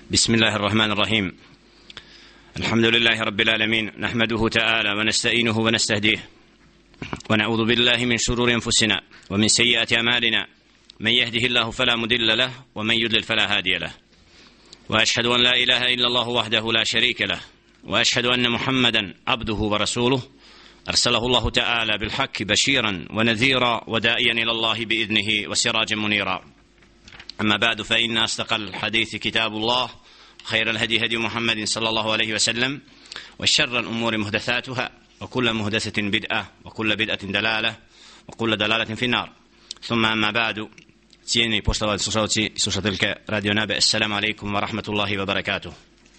بسم الله الرحمن الرحيم. الحمد لله رب العالمين، نحمده تعالى ونستعينه ونستهديه، ونعوذ بالله من شرور أنفسنا ومن سيئات أعمالنا، من يهده الله فلا مضل له ومن يضلل فلا هادي له، وأشهد أن لا إله إلا الله وحده لا شريك له، وأشهد أن محمدا عبده ورسوله أرسله الله تعالى بالحق بشيرا ونذيرا وداعيا إلى الله بإذنه وسراجا منيرا. أما بعد، فإن أصدق الحديث كتاب الله، خير الهدي هدي محمد صلى الله عليه وسلم، وشر الأمور محدثاتها، وكل محدثة بدعة، وكل بدعة دلالة، وكل دلالة في النار. ثم أما بعد، cijenjeni poštovani slušalci i slušateljke Radio Nabe, assalamu alaikum wa rahmatullahi wa barakatuh.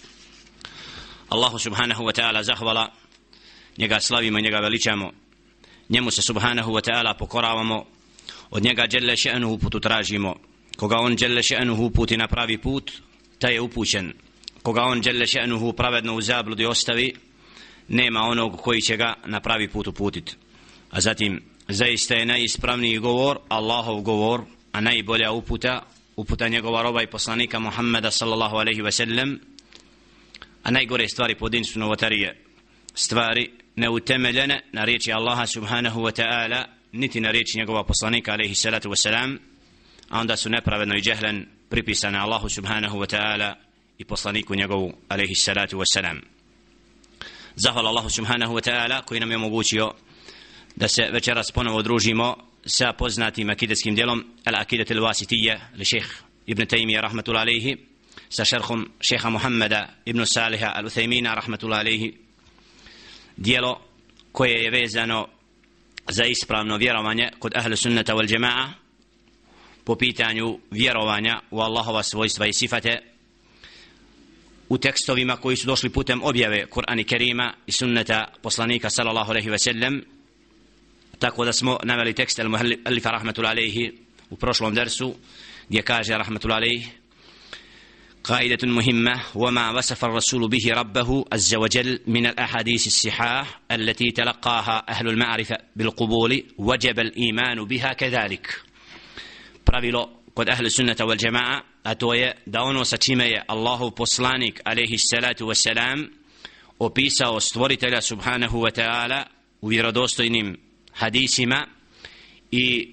Allahu subhanahu wa ta'ala zahvala, njega slavimo i njega veličamo, njemu se subhanahu wa ta'ala pokoravamo, od njega dželle še'nuhu uputu tražimo. Koga on dželle še'nuhu uputi na pravi put, taj je upućen. Koga on dželle še'nuhu pravedno u zabludi ostavi, nema onog koji će ga na pravi put uputiti. A zatim, zaista je najispravniji govor Allahov govor, a najbolja uputa njegova roba i poslanika Muhammeda sallallahu alaihi wa sallam, a najgore stvari po din su novotarije, stvari neutemeljene na riječi Allaha subhanahu wa ta'ala, niti na riječi njegova poslanika alaihi salatu wa salam, a onda su nepravedno i džehlen pripisane Allahu subhanahu wa ta'ala i poslaniku njegovu alaihi salatu wa salam. Zahvala Allahu subhanahu wa ta'ala koji nam je omogućio da se večeras ponovo družimo sa poznatim akidetskim dijelom Al-Akidat al-Wasitiyya li šejh Ibn Taymija rahmatullahi alaihi, sa šerhom šeha Muhammeda ibn Saliha al-Uthaymina rahmatullahi alaihi, dijelo koje je vezano za ispravno vjerovanje kod ahlu sunnata wal jama'a po pitanju vjerovanja u Allahova svojstva i sifate u tekstovima koji su došli putem objave Kur'ana Kerima i sunneta poslanika sallallahu alejhi ve sellem. Tako da smo naveli tekst al-Muallifa rahmatullahi alejhi u prošlom dersu, gdje kaže rahmatullahi alejhi: قاعدة مهمة وما وصف الرسول به ربه عز وجل من الأحاديث الصحاح التي تلقاها أهل المعرفة بالقبول وجب الإيمان بها كذلك. Pravilo kod ahlu sunnata wal jama'a, a to je da ono sa čime je Allahov poslanik alejhi salatu wassalam opisao stvoritelja subhanahu wa ta'ala u vjerodostojnim hadisima, i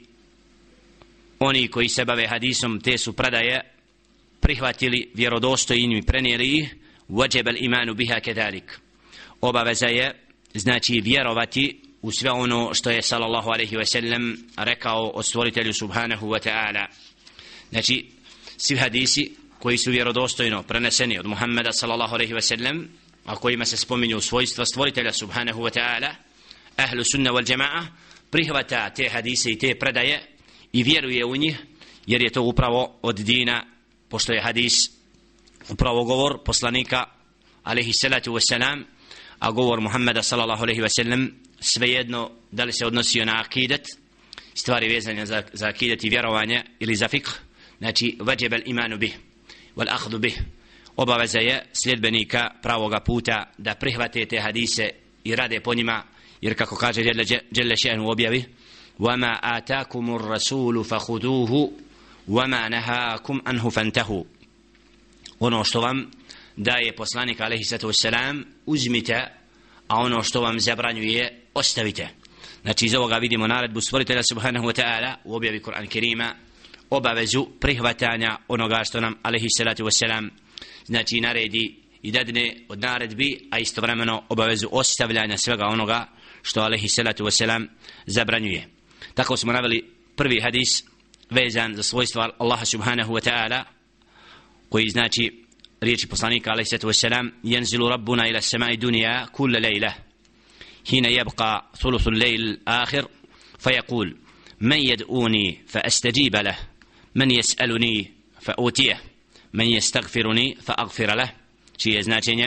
oni koji se bave hadisom te su predaje prihvatili vjerodostojnim i prenijeli ih, wajib al-imanu biha kedalik. Obaveza je znači vjerovati u sve ono što je sallallahu alejhi ve sellem rekao o stvoritelju subhanahu wa ta'ala. Znači, svi hadisi koji su vjerodostojno preneseni od Muhammeda sallallahu alejhi ve sellem, a kojima se spominju svojstva stvoritelja subhanahu wa ta'ala, ahlu sunna wal jama'a prihvata te hadise i te predaje i vjeruje u njih, jer je to upravo od dina, pošto je hadis upravo govor poslanika alejhi salatu wassalam, a govor Muhammeda sallallahu alejhi ve sellem svejedno da li se odnosio na akidet, stvari vezane za akidet i vjerovanje, ili za fiqh, znači vajib al-imanu bih wal akhdhu bih. Obaveza je sljedbenika pravoga puta da prihvate te hadise i rade po njima, jer kako kaže dželle še'nu u objavi: وَمَا آتَاكُمُ الرَّسُولُ فَخُذُوهُ وَمَا نَهَاكُمْ عَنْهُ فَانْتَهُوا. Ono što vam daje poslanik alejhi salatu vesselam uzmite, a ono što vam zabranjuje ostavite. Znači, iz ovoga vidimo naredbu stvoritelja subhanahu wa ta'ala u objavi Kur'ana Kerima, obavezu prihvatanja onoga što nam alejhi salatu vesselam znači naredi i dadne od naredbi, a istovremeno obavezu ostavljanja svega onoga što alejhi salatu vesselam zabranjuje. Tako smo naveli prvi hadis vezan za svojstva Allaha subhanahu wa ta'ala, koji znači riječi poslanika alejhi salatu vesselam: ينزل ربنا إلى السماء الدنيا كل ليلة حين يبقى ثلث الليل الآخر فيقول: من يدعوني فأستجيب له، من يسألني فأوتيه، من يستغفرني فأغفر له. Čije je značenje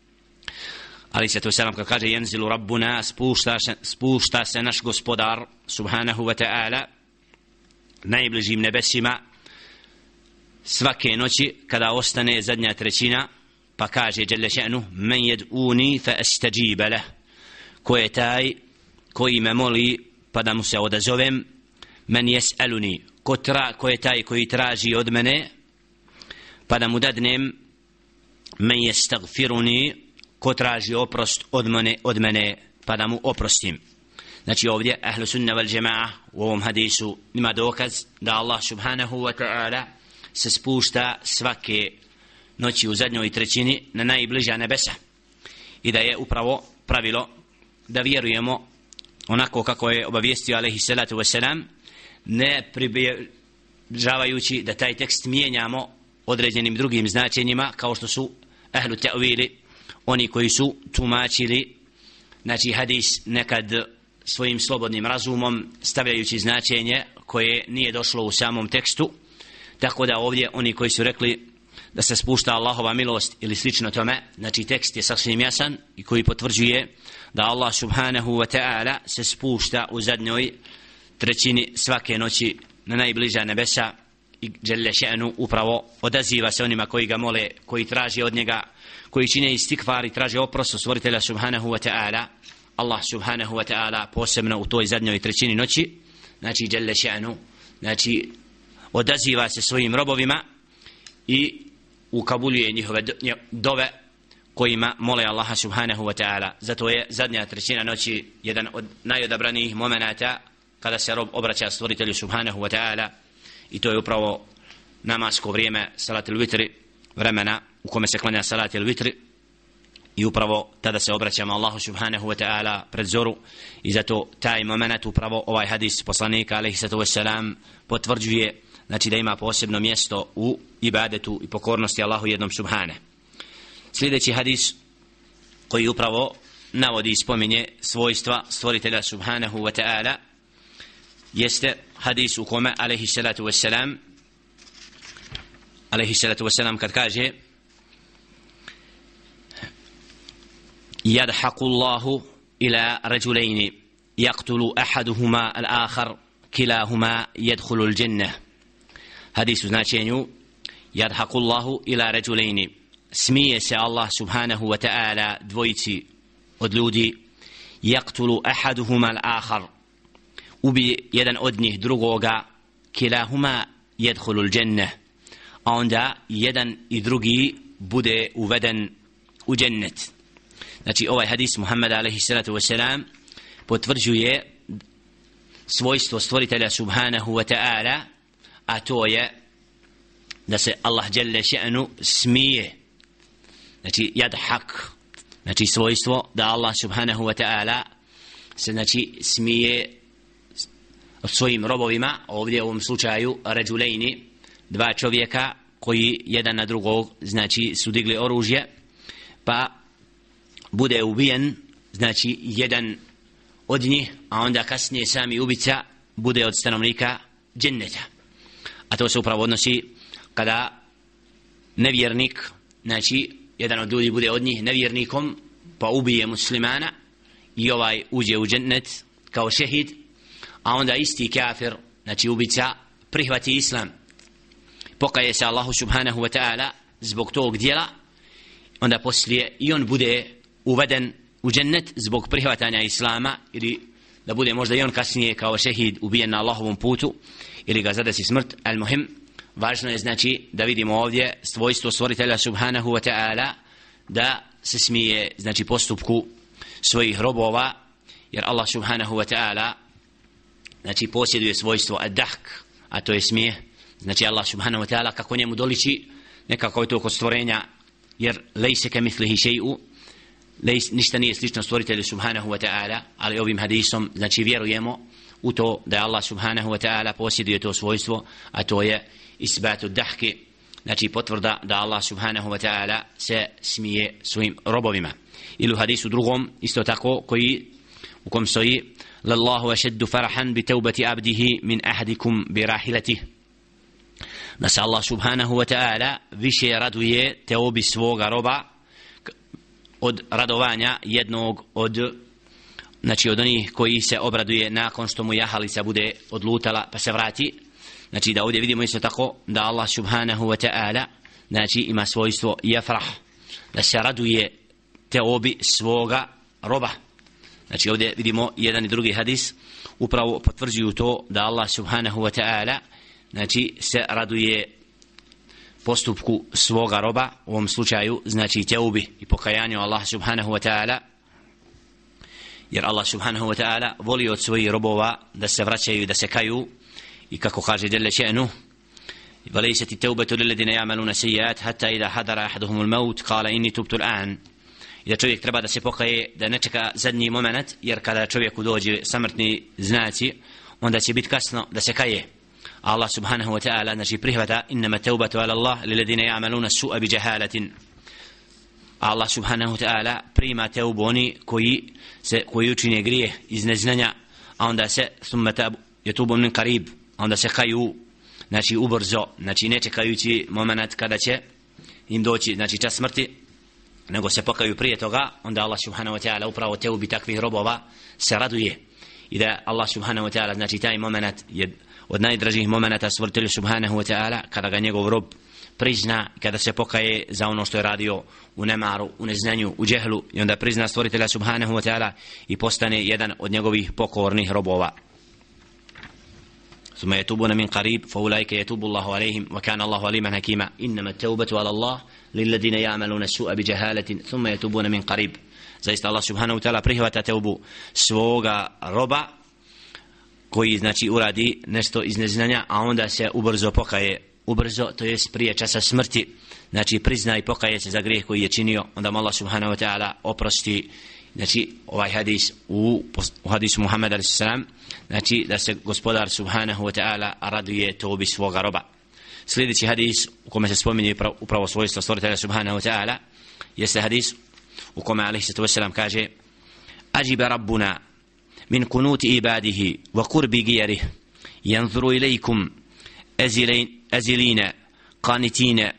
alejhi salatu vesselam kad kaže ينزل ربنا, spušta se naš gospodar subhanahu wa ta'ala najbližim nebesima svake noći kada ostane zadnja trećina, pa kaže dželle še'nu: men jed'uni fa astajib lah, ko je taj koji me moli pa da mu se odazovem, men jes'aluni, ko je taj koji traži od mene pa da mu dadnem, men yastaghfiruni, ko traži oprost od mene pa da mu oprostim. Znači ovdje ahlu sunna wal jamaa u ovom hadisu ima dokaz da Allah subhanahu wa ta'ala se spušta svake noći u zadnjoj trećini na najbliža nebesa i da je upravo pravilo da vjerujemo onako kako je obavijestio alejhi salatu vesselam, ne približavajući da taj tekst mijenjamo određenim drugim značenjima kao što su ahlu ta'wili, oni koji su tumačili znači hadis nekad svojim slobodnim razumom stavljajući značenje koje nije došlo u samom tekstu. Tako da ovdje oni koji su rekli da se spušta Allahova milost ili slično tome, znači tekst je sasvim jasan i koji potvrđuje da Allah subhanahu wa ta'ala se spušta u zadnjoj trećini svake noći na najbliža nebesa i dželle še'nu upravo odaziva se onima koji ga mole, koji traže od njega, koji čine istikfar i traže oprost od stvoritelja subhanahu wa ta'ala. Allah subhanahu wa ta'ala posebno u toj zadnjoj trećini noći, znači dželle še'nu, znači odaziva se svojim robovima i ukabuluje njihove dove kojima mole Allaha subhanahu wa ta'ala. Zato je zadnja trećina noći jedan od najodabranijih momenata kada se rob obraća stvoritelju subhanahu wa ta'ala, i to je upravo namasko vrijeme salatul vitri, vremena u kome se klanja salatul vitri, i upravo tada se obraćamo Allahu subhanahu wa ta'ala pred zoru. I zato taj moment upravo ovaj hadis poslanika alejhi salatu vesselam potvrđuje, znači da ima posebno mjesto u ibadetu i pokornosti Allahu jednom subhane. Sljedeći hadis koji upravo navodi i spominje svojstva stvoritelja subhanahu wa ta'ala jeste hadis u kome alejhi salatu vesselam kad kaže: يضحك الله إلى رجلين يقتل أحدهما الآخر كلاهما يدخل الجنة. حديث značenju يضحك الله إلى رجلين, smije se Allah subhanahu wa ta'ala dvojici od ljudi, يقتل أحدهما الآخر, ubije jedan od njih drugoga, كلاهما يدخل الجنة, a onda jedan i drugi bude uveden u džennet. Znači ovaj hadis Muhammeda alejhi salatu vesselam potvrđuje svojstvo stvoritelja subhanahu wa ta'ala, a to je da se Allah dželle še'nu smije. Znači yadhak, znači svojstvo da Allah subhanahu wa ta'ala se znači smije svojim robovima, ovdje u ovom slučaju rajulejni, dva čovjeka koji jedan na drugog znači su digli oružje, pa bude ubijen znači jedan od njih, a onda kasnije sami ubica bude od stanovnika dženneta. A to se upravo odnosi kada nevjernik, znači jedan od ljudi bude od njih nevjernikom pa ubije muslimana i ovaj uđe u džennet kao šehid, a onda isti kafir, znači ubica, prihvati islam, pokaje se Allahu subhanahu wa ta'ala zbog tog djela, onda poslije i on bude uveden u džennet zbog prihvatanja islama, ili da bude možda i on kasnije kao šehid ubijen na Allahovom putu ili ga zadesi smrt. Al muhim, važno je znači da vidimo ovdje svojstvo stvoritelja subhanahu wa ta'ala da se smije znači postupku svojih robova, jer Allah subhanahu wa ta'ala znači posjeduje svojstvo ad-dahk, a to je smijeh. Znači Allah subhanahu wa ta'ala kako njemu doliči, nekako je to kod stvorenja, jer lejse ke mislihi še'u, ništa nije slično stvoritelju subhanahu wa ta'ala, ali ovim hadisom znači vjerujemo u to da Allah subhanahu wa ta'ala posjeduje to svojstvo, a to je isbatu dahki, znači potvrda da Allah subhanahu wa ta'ala se smije svojim robovima. Ili u hadisu drugom isto tako u kom stoji: lallahu ašeddu farahan bi teubati abdihi min ahadikum bi rahilatih, da se Allah subhanahu wa ta'ala više raduje teobi svoga roba od radovanja jednog od onih koji se obraduje nakon što mu jahalica bude odlutala pa se vrati. Znači da ovdje vidimo isto tako da Allah subhanahu wa ta'ala znači ima svojstvo jafrah, da se raduje teobi svoga roba. Znači ovdje vidimo jedan i drugi hadis upravo potvrđuju to da Allah subhanahu wa ta'ala znači se raduje postupku svoga roba, u ovom slučaju znači teubi i pokajanju Allah subhanahu wa ta'ala, jer Allah subhanahu wa ta'ala voli od svojih robova da se vraćaju i da se kaju, i kako kaže jelle še'nu وَلَيْسَتِ التَّوْبَةُ لِلَّذِينَ يَعْمَلُونَ السَّيِّئَاتِ حَتَّى إِذَا حَضَرَ أَحَدُهُمُ الْمَوْتُ قَالَ إِنِّي تُبْتُ الْآنَ. I da čovjek treba da se pokaje, da ne čeka zadnji moment, jer kada čovjeku dođe samrtni znaci, onda će biti kasno da se kaje. Allah subhanahu wa ta'ala znači prihvata innama tawbatu ala Allah lilladhina ya'maluna as-su'a bi jahalatin. Allah subhanahu wa ta'ala prima teubu oni koji učine grijeh iz neznanja, a onda se thumma yatubu min qarib, onda se kaju znači ubrzo, znači ne čekajući moment kada će im doći znači čas smrti, nego se pokaju prije toga, onda Allah subhanahu wa ta'ala upravo teubi takvih robova se raduje. I da Allah subhanahu wa ta'ala znači taj moment je od najdražih momenata stvoritelju subhanahu wa ta'ala, kada ga njegov rob prizna, kada se pokaje za ono što je radio u nemaru, u neznanju, u džehlu, i onda prizna stvoritelja subhanahu wa ta'ala i postane jedan od njegovih pokornih robova. ثم يتوبون من قريب فأولئك يتوب الله عليهم وكان الله عليما حكيما إنما التوبة على الله للذين يعملون السوء بجهالة ثم يتوبون من قريب. Zaista Allah subhanahu wa ta'ala prihvata teubu svoga roba koji znači uradi nešto iz neznanja, a onda se ubrzo pokaje, ubrzo, to jest prije časa smrti, znači prizna i pokaje se za grijeh koji je činio, onda mu Allah subhanahu wa ta'ala oprosti. Znači ovaj hadis u hadisu Muhammeda alejhi selam, znači da se gospodar subhanahu wa ta'ala raduje teubi svoga roba. Sljedeći hadis u kome se spominje upravo svojstvo stvoritelja subhanahu wa ta'ala jeste hadis u kome alejhi selam kaže: ajiba rabbuna min kunuti ibadihi wa qurbi giyarih yanzuru ilaykum azilina qanitina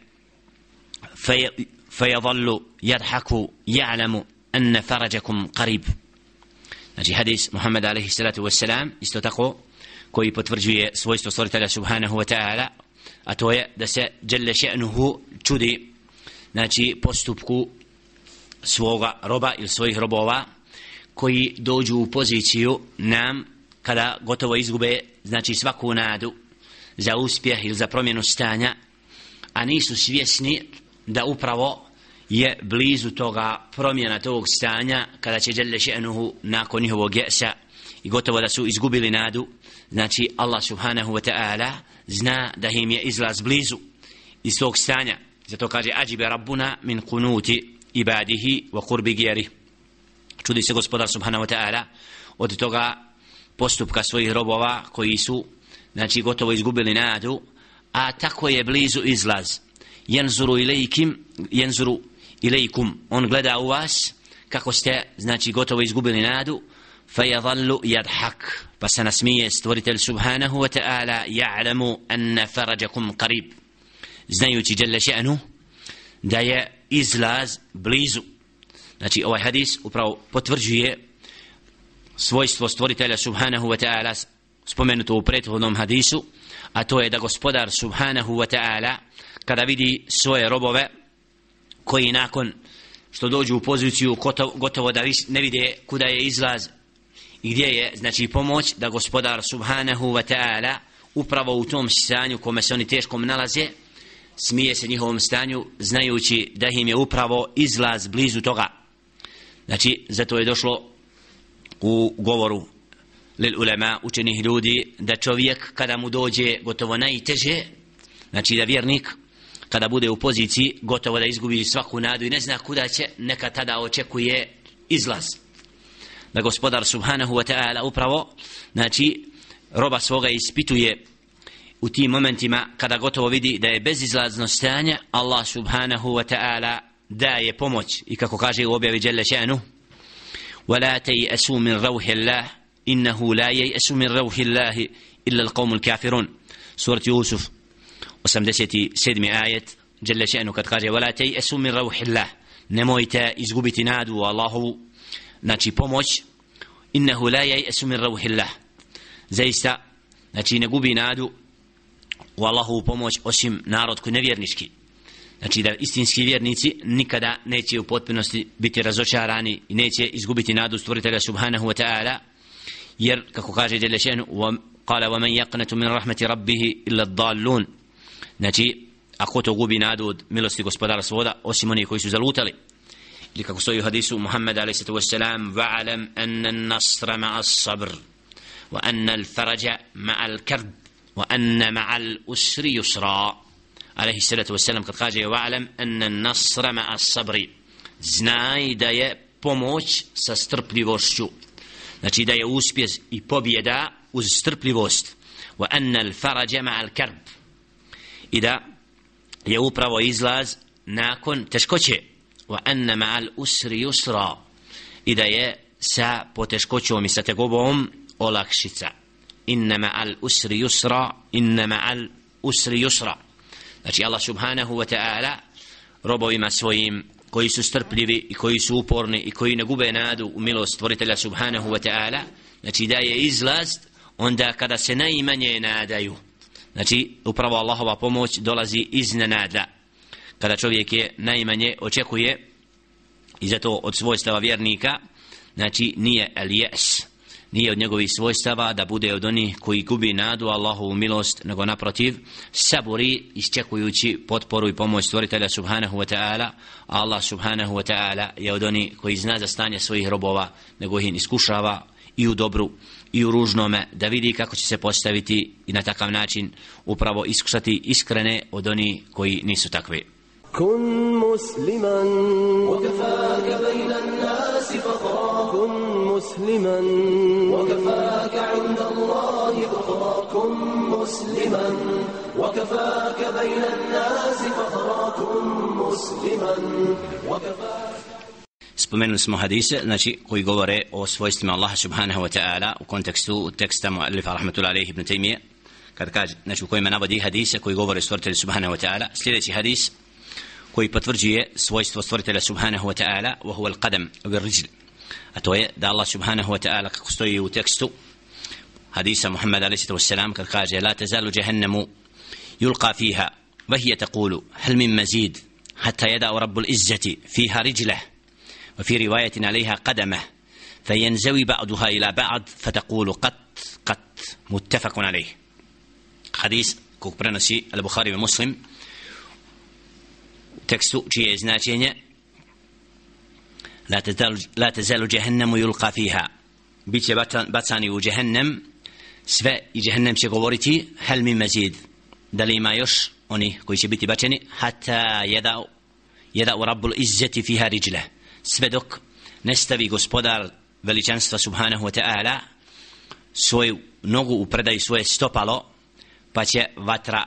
fayadhallu yadhaku ya'lamu anna farajakum qarib. Znači hadis Muhammed alejhi salatu vesselam isto tako koji potvrđuje svojstvo stvoritelja subhanahu wa ta'ala, a to je da se jelle še'nuhu čudi znači postupku svoga roba ili svojih robova koji dođu u poziciju nam kada gotovo izgube znači svaku nadu za uspjeh ili za promjenu stanja, a nisu svjesni da upravo je blizu toga promjena tog stanja kada će jelle še'nuhu nakon njihovog jesa i gotovo da su izgubili nadu. Znači Allah subhanahu wa ta'ala zna da im je izlaz blizu iz tog stanja, zato kaže ajibe rabbuna min kunuti ibadihi wa qurbi giyarih. Čudi se gospodar subhanahu wa ta'ala od toga postupka svojih robova koji su znači gotovo izgubili nadu, a tako je blizu izlaz. Yanzuru ilaykum, on gleda u vas kako ste znači gotovo izgubili nadu, fayadhallu yadhak, pa se nasmije stvoritelj subhanahu wa ta'ala, ya'lamu anna farajakum qarib, znajući jelle še'nu da je izlaz blizu. Znači ovaj hadis upravo potvrđuje svojstvo stvoritelja subhanahu wa ta'ala spomenuto u prethodnom hadisu, a to je da gospodar subhanahu wa ta'ala kada vidi svoje robove koji nakon što dođu u poziciju gotovo da ne vide kuda je izlaz i gdje je znači pomoć, da gospodar subhanahu wa ta'ala upravo u tom stanju kome se oni teško nalaze smije se njihovom stanju, znajući da im je upravo izlaz blizu toga. Znači zato je došlo u govoru lil ulema, učenih ljudi, da čovjek kada mu dođe gotovo najteže, znači da vjernik kada bude u poziciji gotovo da izgubi svaku nadu i ne zna kuda će, neka tada očekuje izlaz. Da gospodar subhanahu wa ta'ala upravo znači roba svoga ispituje u tim momentima kada gotovo vidi da je bezizlazno stanje, Allah subhanahu wa ta'ala daje pomoć. I kako kaže u objavi jelle še'nu: وَلَا تَيْأَسُوا مِنْ رَوْحِ اللَّهِ إِنَّهُ لَا يَيْأَسُ مِنْ رَوْحِ اللَّهِ إِلَّا الْقَوْمُ الْكَافِرُونَ. Surat Yusuf 87. ajet jelle še'nu kad kaže: وَلَا تَيْأَسُوا مِنْ رَوْحِ اللَّهِ, nemojte izgubiti nadu u Allahovu znači pomoć. إِنَّهُ لَا يَيْأَسُ مِنْ رَوْحِ اللَّهِ, zaista znači ne gubi nadu u Allahovu pomoć osim narod koji nevjernički. Znači da istinski vjernici nikada neće u potpunosti biti razočarani i neće izgubiti nadu stvoritelja subhanahu wa ta'ala, jer kako kaže jelle še'nu: قال ومن يقنط من رحمة ربه إلا الضالون. Znači ko to gubi nadu od milosti gospodara svoda, osim oni koji su zalutali. Ili kako stoji u hadisu Muhammeda a.s. وَعَلَمْ أَنَّ النَّصْرَ مَعَ الصَّبْرِ وَأَنَّ الْفَرَجَ مَعَ الْكَرْبِ وَأَنَّ مَعَ الْأُسْرِ يُسْرًا. Alejhi salatu wassalam kad kaže وَعَلَمْ أَنَّ النَّصْرَ مَعَ الصَّبْرِ, znaj da je pomoć sa strpljivošću, znači da je uspjeh i pobjeda uz strpljivost. وَأَنَّ الْفَرَجَ مَعَ الْكَرْبِ, i da je upravo izlaz nakon teškoće. وَأَنَّ مَعَ الْأُسْرِ يُسْرًا, i da je sa poteškoćom i sa tegobom olakšica. إِنَّ مَعَ الْأُسْرِ يُسْرًا إِنَّ مَعَ الْأُسْرِ يُسْرًا. Znači Allah subhanahu wa ta'ala robovima svojim koji su strpljivi i koji su uporni i koji ne gube nadu u milost stvoritelja subhanahu wa ta'ala, znači daje izlaz onda kada se najmanje nadaju. Znači upravo Allahova pomoć dolazi iznenada kada čovjek je najmanje očekuje, i zato od svojstava vjernika znači nije al-ya's, nije od njegovih svojstava da bude od onih koji gubi nadu Allahovu milost, nego naprotiv saburi iščekujući potporu i pomoć stvoritelja subhanahu wa ta'ala. Allah subhanahu wa ta'ala je od onih koji zna za stanje svojih robova, nego ih iskušava i u dobru i u ružnome, da vidi kako će se postaviti i na takav način upravo iskušati iskrene od onih koji nisu takvi. كن مسلما وكفاك بين الناس فخرا كن مسلما وكفاك عند الله ذخرا كن مسلما وكفاك بين الناس فخرا كن مسلما وكفاك. Spomenuli smo hadise, znači koji govore o svojstvima Allaha subhanahu wa ta'ala u kontekstu teksta muallifa rahmetullahi alejhi ibn Taymije, kad kaže, znači u kojima navodi hadise koji govore o stvoritelju subhanahu wa ta'ala. Sljedeći hadis koji potvrđuje svojstvo stvoritelja subhanahu wa ta'ala, wa huwa al-qadam wa ar-rijl, a to je da Allah subhanahu wa ta'ala, kako stoji u tekstu hadisa Muhammeda alejhi wassalam, kad kaže la tazalu jahannamu yulqa fiha wa hiya taqulu hal min mazid hatta yada rabbul izzati fiha rijlah wa fi riwayatin alayha qadamah fayanzawi ba'daha ila ba'd fataqulu qat muttafaqun alayh. Hadis kog prenosi al-Bukhari i Muslim, tekstu čije značenje la tazalu jahannamu yulqa fiha, bit će bacani u jahannam sve i jahannam će govoriti hal min mazid, da li ima još oni koji će biti bačeni, hatta yada'u rabbul izzati fiha rijlah, sve dok ne stavi gospodar veličanstva subhanahu wa ta'ala svoju nogu u predaju svoje stopalo, pa će vatra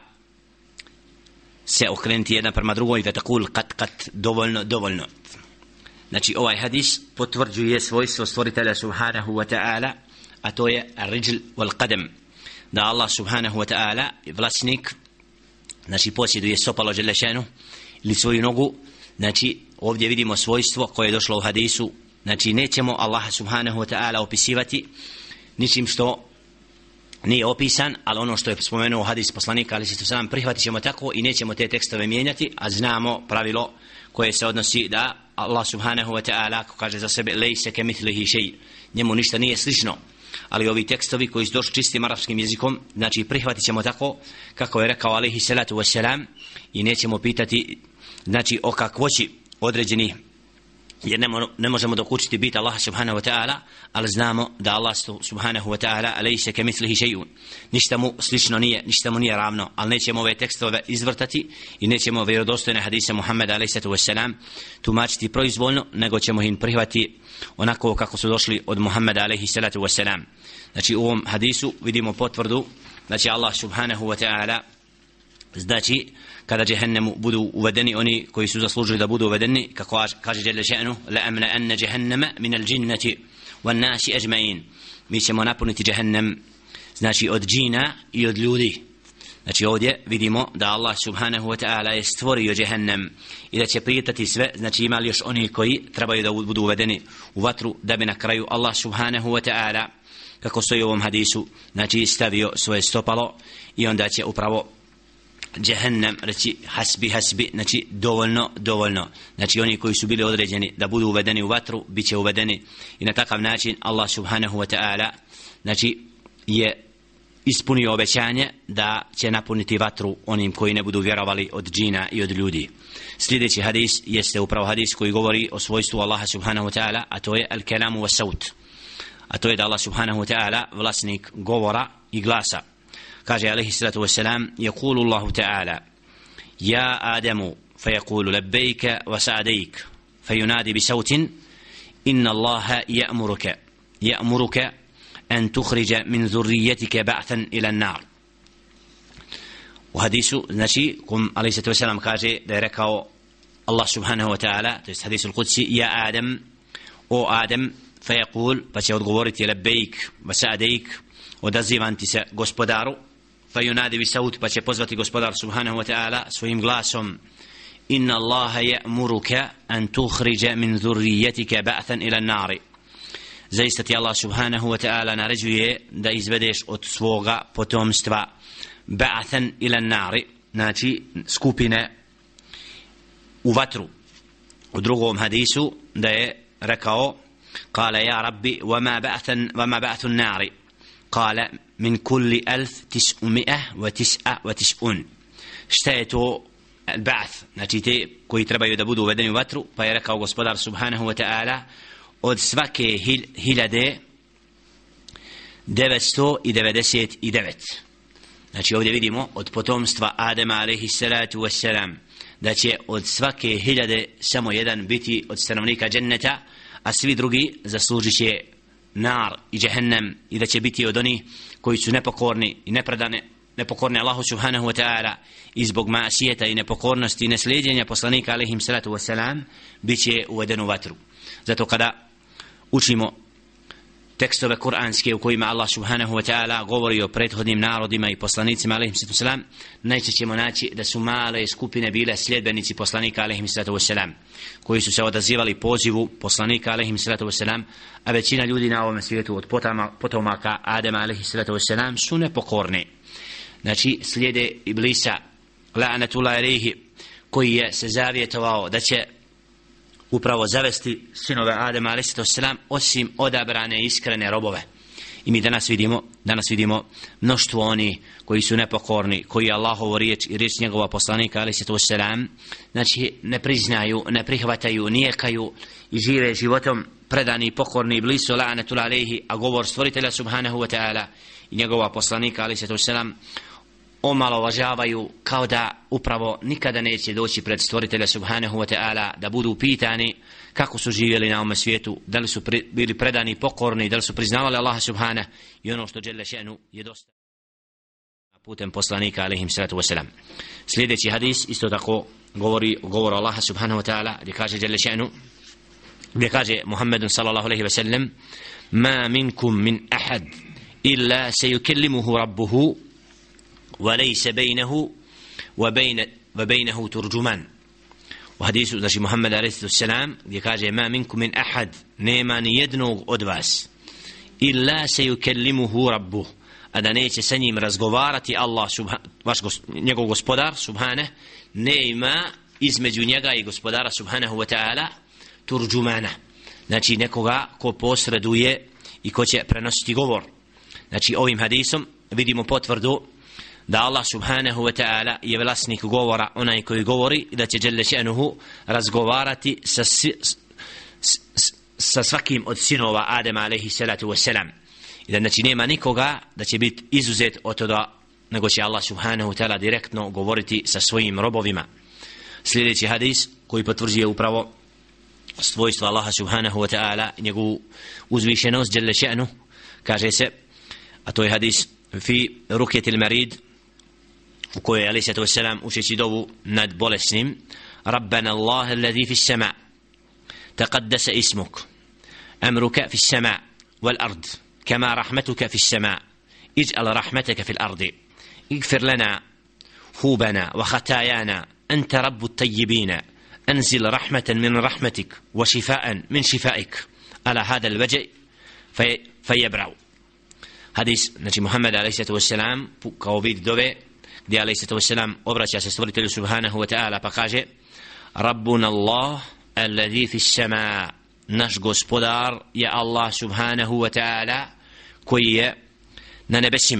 se okrenuti jedna prema drugoj i fatakul qat dovoljno. Znači ovaj hadis potvrđuje svojstvo stvoritelja subhanahu wa ta'ala, a to je ar-rijl wal qadam, da Allah subhanahu wa ta'ala vlasnik, znači posjeduje stopalo dželle šanu ili svoju nogu. Znači ovdje vidimo svojstvo koje je došlo u hadisu, znači nećemo Allaha subhanahu wa ta'ala opisivati ničim što nije opisan, ali ono što je spomenuo hadis poslanika ali se sam prihvatit ćemo tako i nećemo te tekstove mijenjati, a znamo pravilo koje se odnosi da Allah subhanahu wa ta'ala, ako kaže za sebe lejse kemithlihi shay, njemu ništa nije slično. Ali ovi tekstovi koji su došli čistim arapskim jezikom, znači prihvatit ćemo tako kako je rekao alejhi salatu wassalam, i nećemo pitati znači o kakvoći određeni, jer ne možemo dokučiti bit Allaha subhanahu wa ta'ala, ali znamo da Allah subhanahu wa ta'ala lejse kemithlihi shay'un, ništa mu slično nije, ništa mu nije ravno, ali nećemo ove tekstove izvrtati i nećemo vjerodostojne hadise Muhammeda alejhi salatu wassalam tumačiti proizvoljno, nego ćemo ih prihvatiti onako kako su došli od Muhammeda alejhi salatu wassalam. Znači u ovom hadisu vidimo potvrdu, znači Allah subhanahu wa ta'ala, znači kada jahannemu budu uvedeni oni koji su zaslužili da budu uvedeni, kako kaže dželle šanu la amla anna jahannama min al-jinnati wan nasi ajma'in, mi ćemo napuniti jahannam znači od džina i od ljudi. Znači ovdje vidimo da Allah subhanahu wa ta'ala je stvorio jahannam i da će prijetati sve, znači ima li još oni koji trebaju da budu uvedeni u vatru, da bi na kraju Allah subhanahu wa ta'ala, kako stoji u ovom hadisu, znači stavio svoje stopalo i onda će upravo jahannam reći hasbi, znači dovoljno. Znači oni koji su bili određeni da budu uvedeni u vatru, bit će uvedeni, i na takav način Allah subhanahu wa ta'ala znači je ispunio obećanje da će napuniti vatru onim koji ne budu vjerovali od džina i od ljudi. Sljedeći hadis jeste upravo hadis koji govori o svojstvu Allaha subhanahu wa ta'ala, a to je al-kalamu wa saut, a to je da Allah subhanahu wa ta'ala vlasnik govora i glasa. Kaže alaihi salatu wassalam, yaqulu Allahu ta'ala ja Adamu fayaqulu labbayka wa sa'adayk fayunadi bisautin inna Allaha ya'muruka أن تخرج من ذريتك بعثا إلى النار. وحديث znači عليه الصلاة والسلام kaže da je rekao Allah subhanahu wa ta'ala, to jest hadisul qudsi, ja Adam, o Adam, fayaqul, pa će odgovoriti labbayk wa sa'adayk, odazivam ti se gospodaru, fayunadi bi saut, pa će pozvati gospodar subhanahu wa ta'ala svojim glasom, inna Allaha ya'muruka an tukhrija min dhurriyyatika ba'than ila an-nar. Zaista ti Allah subhanahu wa ta'ala naređuje da izvedeš od svoga potomstva ba'athan ila nari, znači skupine u vatru. U drugom hadisu da je rekao kala ja rabbi vama ba'athu nari, kala min kulli 1999. Šta je to ba'ath, znači te koji trebaju da budu uvedeni u vatru, pa je rekao gospodar subhanahu wa ta'ala od svake 1999. Znači ovdje vidimo od potomstva Adama alaihi salatu wassalam da će od svake 1000 samo jedan biti od stanovnika dženneta, a svi drugi zaslužit će nar i džehennem, i da će biti od onih koji su nepokorni i nepokorni Allahu subhanahu wa ta'ala i zbog masijeta i nepokornosti i neslijeđenja poslanika alaihi salatu wassalam bit će uveden u vatru. Zato kada učimo tekstove kuranske u kojima Allah subhanahu wa ta'ala govori o prethodnim narodima i poslanicima alejhim salatu vesselam, najčešće ćemo naći da su male skupine bile sljedbenici poslanika alejhim salatu vesselam, koji su se odazivali pozivu poslanika alejhim salatu vesselam, a većina ljudi na ovom svijetu od potomaka Adama alejhi salatu vesselam su nepokorni. Znači slijede Iblisa la'natullahi alejhi, koji je se zavjetovao da će upravo zavesti sinove Adama alejhi selam osim odabrane iskrene robove. I mi danas vidimo mnoštvo oni koji su nepokorni, koji Allahovu riječ i riječ njegova poslanika alejhi selam znači ne priznaju, ne prihvataju, nijekaju i žive životom predani, pokorni Iblisu la'natullahi alejhi, a govor stvoritelja subhanahu wa ta'ala i njegova poslanika alejhi selam omalovažavaju kao da upravo nikada neće doći pred stvoritelja subhanahu wa ta'ala da budu pitani kako su živjeli na ovom svijetu, da li su bili predani, pokorni, da li su priznavali Allaha subhanahu i ono što dželle še'nu je dosta putem poslanika alejhi salatu vesselam. Sljedeći hadis isto tako govori Allaha subhanahu wa ta'ala, gdje kaže dželle še'nu, gdje kaže Muhammedun sallallahu alejhi ve sellem ma minkum min ahad illa sayukallimuhu rabbuhu وليس بينه وبينه ترجمان. وحديث znači Muhammed alejhi selam gdje kaže ma minkum min ahad, nema ni jednog od vas illa sayukallimuhu rabbuh, a da neće sa njim razgovarati Allah njegov gospodar subhanahu, nema između njega i gospodara subhanahu wa ta'ala turđumana, znači nekoga ko posreduje i ko će prenositi govor. Znači ovim hadisom vidimo potvrdu da Allah subhanahu wa ta'ala je vlasnik govora, onaj koji govori, i da će dželle še'nuhu razgovarati sa svakim od sinova Adama alejhi salatu wassalam. I da znači nema nikoga da će biti izuzet od toga, nego će Allah subhanahu wa ta'ala direktno govoriti sa svojim robovima. Sljedeći hadis koji potvrđuje upravo svojstvo Allaha subhanahu wa ta'ala i njegovu uzvišenost dželle še'nuhu, kaže se, a to je hadis fi ruketil marid, u kojoj je alejhi salatu vesselam učeći dovu nad bolesnim, Rabbana Allah alladhi fi s-sama taqaddasa ismuk amruka fi s-sama wal ard kama rahmatuka fi s-sama ij'al rahmataka fi al-ardi ighfir lana hubana wa khatayana anta rabbu at-tayyibin anzil rahmatan min rahmatik wa shifaan min shifaik ala hadha al-wajh fayabra'u. Hadis, znači Muhammed alejhi salatu vesselam kao vid dove gdje alejhi salatu vesselam obraća se stvoritelju subhanahu wa ta'ala pa kaže Rabbuna Allah alladhi fi s-sama, naš gospodar je Allah subhanahu wa ta'ala koji je na nebesima,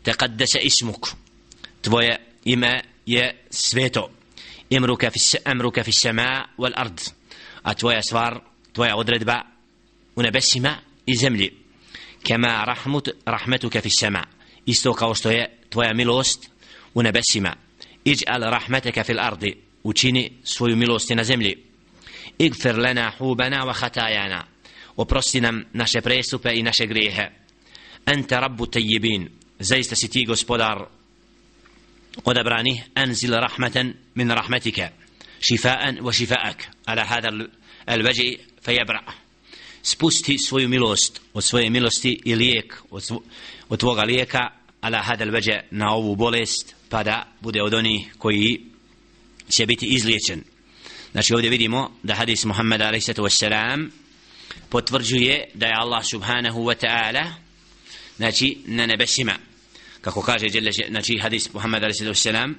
taqaddasa ismuk, tvoje ime je sveto, amruka fi sama wal ard, a tvoja stvar, tvoja odredba u nebesima i zemlji, kama rahmatuka fi sama, isto kao što je tvoja milost u nebesima, ij'al rahmataka fil ardi, učini svoju milost na zemlji, igfir lana hubana wa khatajana, oprosti nam naše prestupe i naše grijehe, anta rabbu tayyibin, zaista si ti gospodar odabrani, anzil rahmatan min rahmatika šifaan wa šifaak ala hada al-vaj'i fayabra, spusti svoju milost od svoje milosti i lijek od tvoga lijeka ala hada al-vaj'a, na ovu bolest, pa da bude od onih koji će biti izliječen. Znači ovdje vidimo da hadis Muhammeda alejhi salatu vesselam potvrđuje da je Allah subhanahu wa ta'ala znači na nebesima, kako kaže znači hadis Muhammeda alejhi salatu vesselam,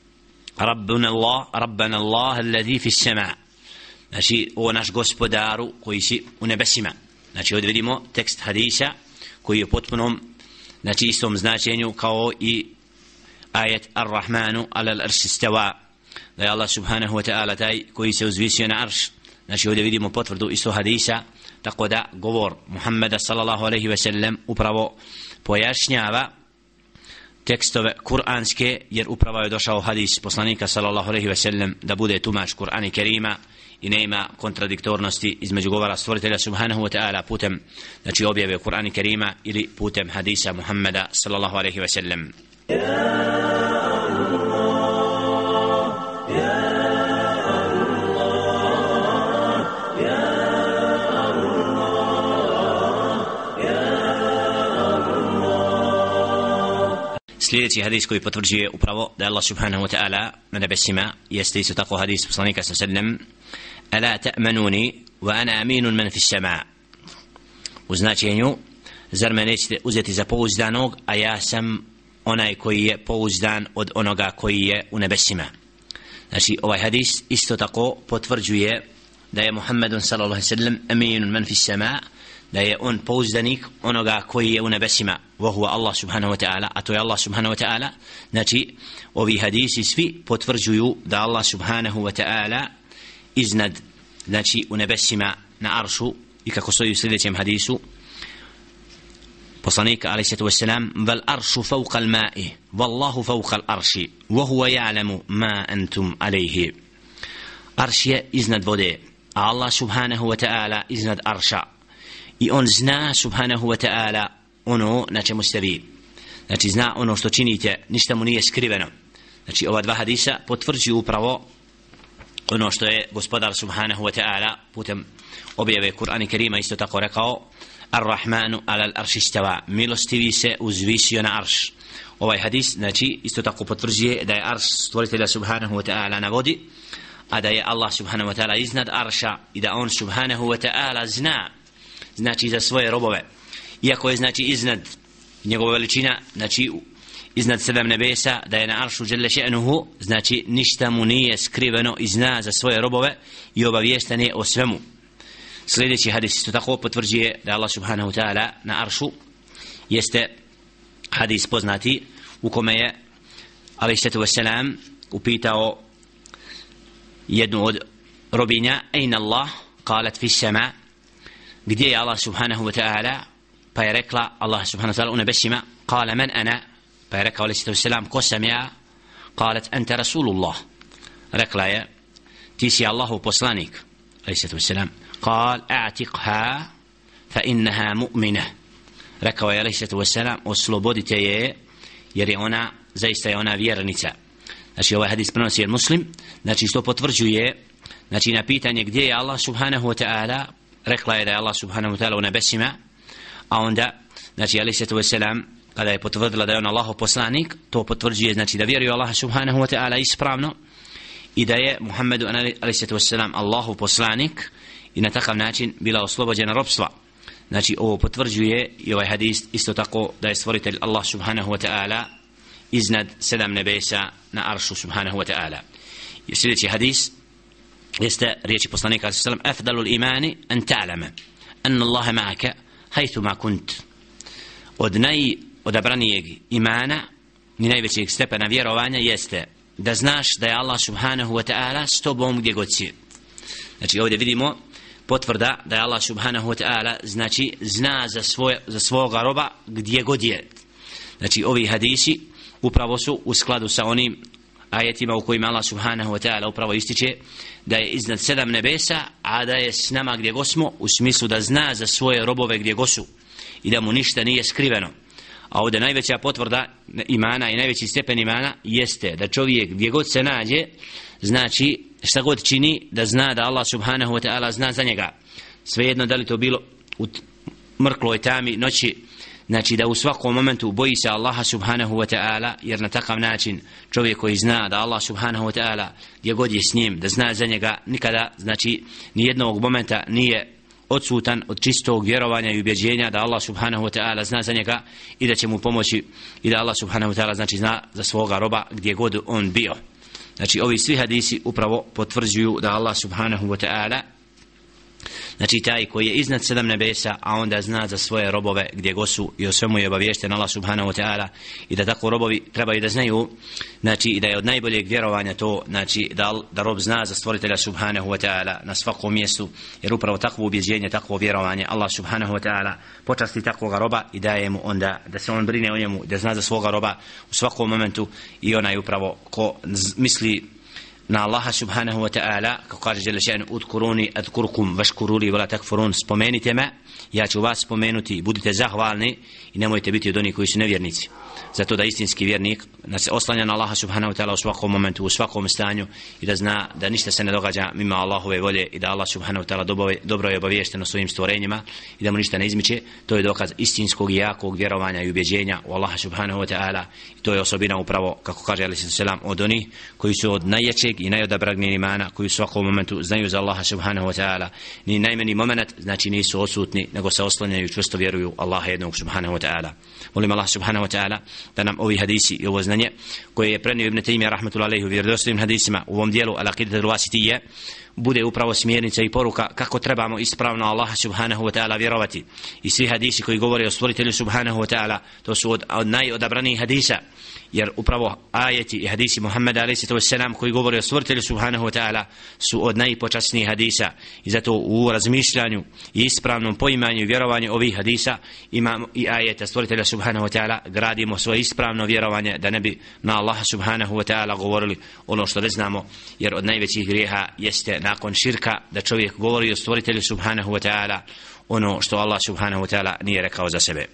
Rabbana Allah alladhi fi sama, znači o naš gospodaru koji si u nebesima. Znači ovdje vidimo tekst hadisa koji je potpunom znači istom značenju kao i ajet Ar-Rahmanu ala al-arš istawa, da je Allah subhanahu wa ta'ala taj koji se uzvisio na arš. Znači ovdje vidimo potvrdu isto hadisa, tako da govor Muhammeda sallallahu alaihi ve sellem upravo pojašnjava tekstove kuranske, jer upravo je došao hadis poslanika sallallahu alaihi ve sellem da bude tumač Kur'ana Kerima i nema kontradiktornosti između govora stvoritelja subhanahu wa ta'ala putem znači objave Kur'ana Kerima ili putem hadisa Muhammeda sallallahu alaihi ve sellem. Sljedeći hadis koji potvrđuje upravo da je Allah subhanahu wa ta'ala na nebesima jeste isto tako hadis poslanika sallam, ala ta'manuni wa ana aminun man fi sama, u značenju zar me nećete uzeti za pouzdanog, a ja sam onaj koji je pouzdan od onoga koji je u nebesima. Znači ovaj hadis isto tako potvrđuje da je Muhammedun sallallahu alejhi ve sellem aminun man fi sama, da je on pouzdanik onoga koji je u nebesima, wa huwa Allah subhanahu wa ta'ala, a to je Allah subhanahu wa ta'ala. Znači ovi hadisi svi potvrđuju da Allah subhanahu wa ta'ala iznad, znači u nebesima na aršu, i kako stoji u sljedećem hadisu poslanika alejhi salatu vesselam, val aršu fawqa al-ma'i wallahu fawqa al-arši wa huwa ya'lamu ma antum alayhi, arš je iznad vode, a Allah subhanahu wa ta'ala iznad arša i on zna subhanahu wa ta'ala ono na čemu ste vi, znači zna ono što činite, ništa mu nije skriveno. Znači ova dva hadisa potvrđuju upravo ono što je gospodar subhanahu wa ta'ala putem objave Kur'ana Kerima isto tako rekao, Ar-Rahmanu ala al-arši istawa, milostivi se uzvisio na arš. Ovaj hadis znači isto tako potvrđuje da je arš stvoritelja subhanahu wa ta'ala na vodi, a da je Allah subhanahu wa ta'ala iznad arša i da on subhanahu wa ta'ala zna znači za svoje robove, iako je znači iznad njegova veličina, znači iznad 7 nebesa, da je na aršu dželle še'nuhu, znači ništa mu nije skriveno i zna za svoje robove i obaviješten je o svemu. Sljedeći hadis isto tako potvrđuje da Allah subhanahu wa ta'ala na aršu, jeste hadis poznati u kome je alejhi salatu vesselam upitao jednu od robinja, ejna Allah, qalat fi sama, gdje je Allah subhanahu wa ta'ala, pa je rekla Allah subhanahu wa ta'ala u nebesima, qala man ana, pa je rekao alejhi salatu vesselam, ko sam ja, qalat anta rasulullah, rekla je ti si Allahov poslanik, alejhi salatu vesselam, qal a'tiqha fa innaha mu'mina, rekao je alejhi salatu vesselam, oslobodite je jer je ona, zaista je ona vjernica. Znači ovaj hadis prenosi je Muslim, znači što potvrđuje znači na pitanje gdje je Allah subhanahu wa ta'ala, rekla je da je Allah subhanahu wa ta'ala u nebesima, a onda znači alejhi salatu vesselam kada je potvrdila da je on Allahov poslanik, to potvrđuje znači da vjeruje Allah subhanahu wa ta'ala ispravno i da je Muhammedu alejhi salatu vesselam Allahov poslanik i na takav način bila oslobođena ropstva. Znači ovo potvrđuje i ovaj hadis isto tako da je stvoritelj Allah subhanahu wa ta'ala iznad 7 nebesa na aršu subhanahu wa ta'ala. I sljedeći hadis jeste riječi poslanika alejhi sallam, afdalul imani an ta'lama anna Allaha ma'aka haythuma kunt, od najodabranijeg imana ni najvećeg stepena vjerovanja jeste da znaš da je Allah subhanahu wa ta'ala s tobom gdje god si. Znači ovdje vidimo potvrda da je Allah subhanahu wa ta'ala znači zna za svoga roba gdje god je. Znači ovi hadisi upravo su u skladu sa onim ajetima u kojima Allah subhanahu wa ta'ala upravo ističe da je iznad 7 nebesa, a da je s nama gdje god smo, u smislu da zna za svoje robove gdje god su i da mu ništa nije skriveno. A ovdje najveća potvrda imana i najveći stepen imana jeste da čovjek gdje god se nađe, znači šta god čini, da zna da Allah subhanahu wa ta'ala zna za njega. Svejedno da li to bilo u mrkloj tami noći, znači da u svakom momentu boji se Allaha subhanahu wa ta'ala, jer na takav način čovjek koji zna da Allah subhanahu wa ta'ala gdje god je s njim, da zna za njega, nikada znači nijednog momenta nije odsutan od čistog vjerovanja i ubjeđenja da Allah subhanahu wa ta'ala zna za njega i da će mu pomoći i da Allah subhanahu wa ta'ala znači zna za svoga roba gdje god on bio. Znači ovi svi hadisi upravo potvrđuju da Allah subhanahu wa ta'ala znači taj koji je iznad 7 nebesa, a onda zna za svoje robove gdje god su i o svemu je obaviješten Allah subhanahu wa ta'ala, i da tako robovi trebaju da znaju, znači i da je od najboljeg vjerovanja to, znači da rob zna za stvoritelja subhanahu wa ta'ala na svakom mjestu, jer upravo takvo ubjeđenje, takvo vjerovanje Allah subhanahu wa ta'ala počasti takvoga roba i daje mu onda da se on brine o njemu, da zna za svoga roba u svakom momentu. I onaj upravo ko misli na Allaha subhanahu wa ta'ala, kako kaže dželle še'nu, udkuruni adkurkum vaškuruli wala takfurun, spomenite me, ja ću vas spomenuti, budite zahvalni i nemojte biti od onih koji su nevjernici. Zato da istinski vjernik se oslanja na Allaha subhanahu wa ta'ala u svakom momentu, u svakom stanju, i da zna da ništa se ne događa mimo Allahove volje i da Allah subhanahu wa ta'ala dobro je obaviješten o svojim stvorenjima i da mu ništa ne izmiče. To je dokaz istinskog i jakog vjerovanja i ubjeđenja u Allaha subhanahu wa ta'ala, i to je osobina upravo, kako kaže alejhi selam, od onih koji su od najjačeg i najodabragnijeg imana, koji u svakom momentu znaju za Allaha subhanahu wa ta'ala, ni najmanji moment znači nisu odsutni, nego se oslanjaju, čvrsto vjeruju Allaha jednog subhanahu wa ta'ala. Molim Allah subhanahu wa ta'ala da nam ovi hadisi i ovo znanje koje je prenio Ibn Taymija rahmetullahi alejhi u vjerodostojnim hadisima u ovom dijelu al-Aqidah al-Wasitiyya bude upravo smjernica i poruka kako trebamo ispravno Allaha subhanahu wa ta'ala vjerovati. I svi hadisi koji govore o stvoritelju subhanahu wa ta'ala, to su od najodabranijih hadisa, jer upravo ajeti i hadisi Muhammeda alejhi selam koji govore o stvoritelju subhanahu wa ta'ala su od najpočasnijih hadisa. I zato u razmišljanju i ispravnom poimanju i vjerovanju ovih hadisa imamo i ajeta stvoritelja subhanahu wa ta'ala, gradimo svoje ispravno vjerovanje da ne bi na Allaha subhanahu wa ta'ala govorili ono što ne znamo, jer od najvećih grijeha jeste nakon širka da čovjek govori o stvoritelju subhanahu wa ta'ala ono što Allah subhanahu wa ta'ala nije rekao za sebe.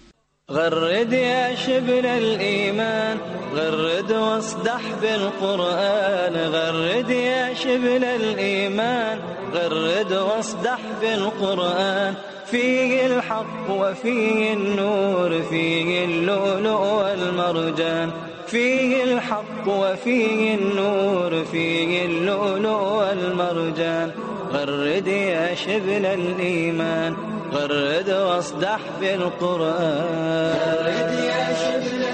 غرد يا شبل الإيمان غرد واصدح بالقرآن غرد يا شبل الإيمان غرد واصدح بالقرآن فيه الحق وفيه النور فيه اللؤلؤ والمرجان فيه الحق وفيه النور فيه اللؤلؤ والمرجان غرد يا شبل الإيمان غرد واصدح بالقرآن غرد يا شبل